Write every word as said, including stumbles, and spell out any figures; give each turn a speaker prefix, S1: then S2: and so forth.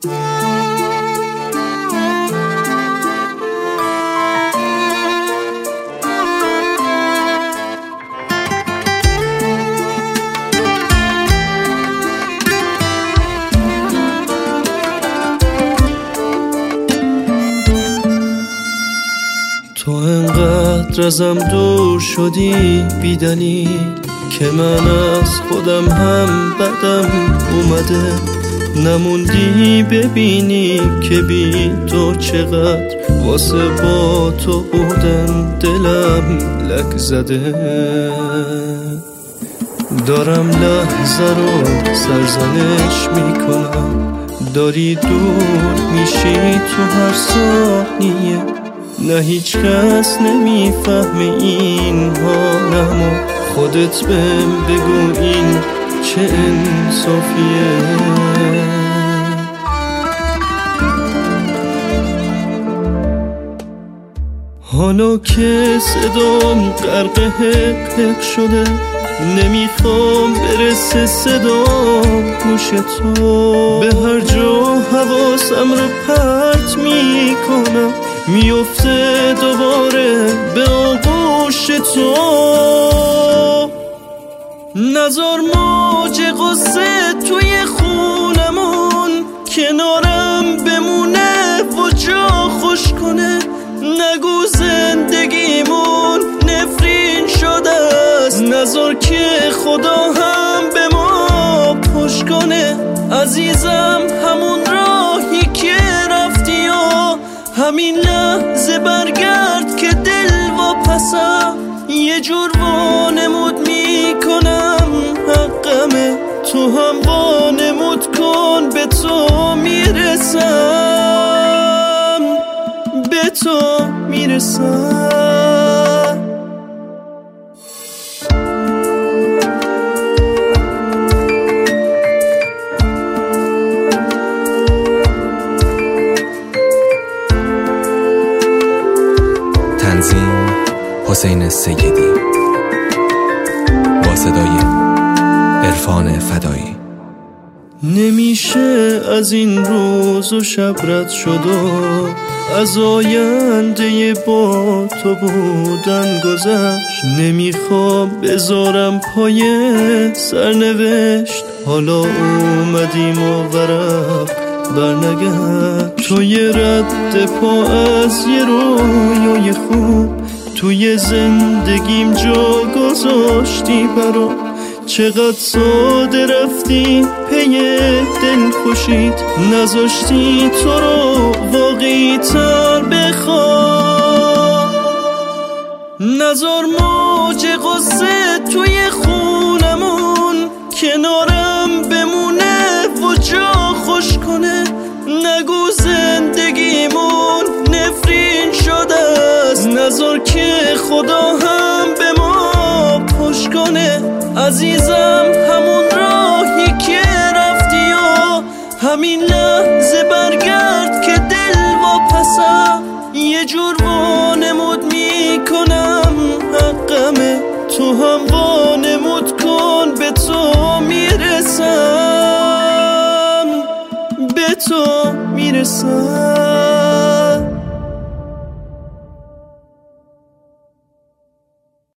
S1: تو انقدر ازم دور شدی بی دلیل که من از خودم هم بدم اومده. نموندی ببینی که بی تو چقدر واسه با تو بودن دلم لک زده. دارم لحظه رو سرزنش میکنم، داری دور میشی تو هر ثانیه. نه هیچ کس نمیفهمه این حالمو، خودت بهم بگو این چه انصافیه. حالا که صدام غرق حق حق شده، نمیخوام برسه صدام گوش تو. به هر جا حواسم رو پرت میکنم، میفته دوباره به آغوش تو. نذار موج غصه توی خونمون کنارم بمونه و جا خوش کنه. نگو زندگیمون نفرین شده است، نذار که خدا هم به ما پشت کنه. عزیزم همون راهی که رفتی و همین لحظه برگرد که دل واپسم. یه جور وانمود میکنم حقمه، تو هم وانمود کن به تو میرسم، به تو میرسم.
S2: تنظیم حسین سیدی، با صدای عرفان فدایی.
S1: نمیشه از این روز و شب رد شد و از آینده با تو بودن گذشت. نمیخوام بذارم پای سرنوشت، حالا اومدیم و ورق برنگشت. تو یه رد پا از یه رویای خوب توی زندگیم جا گذاشتی برام. چقدر ساده رفتی پی دل خوشید، نذاشتی تو رو واقعی تر بخوام. نذار موج غصه توی خونمون کنارم بمونه و جا خوش کنه. نگو زندگیمون نفرین شده است، نذار که خدا هم به ما پشت کنه. عزیزم همون راهی که رفتی و همین لحظه برگرد که دل واپسم. یه جور وانمود میکنم حقمه، تو هم وانمود کن به تو میرسم، به تو میرسم.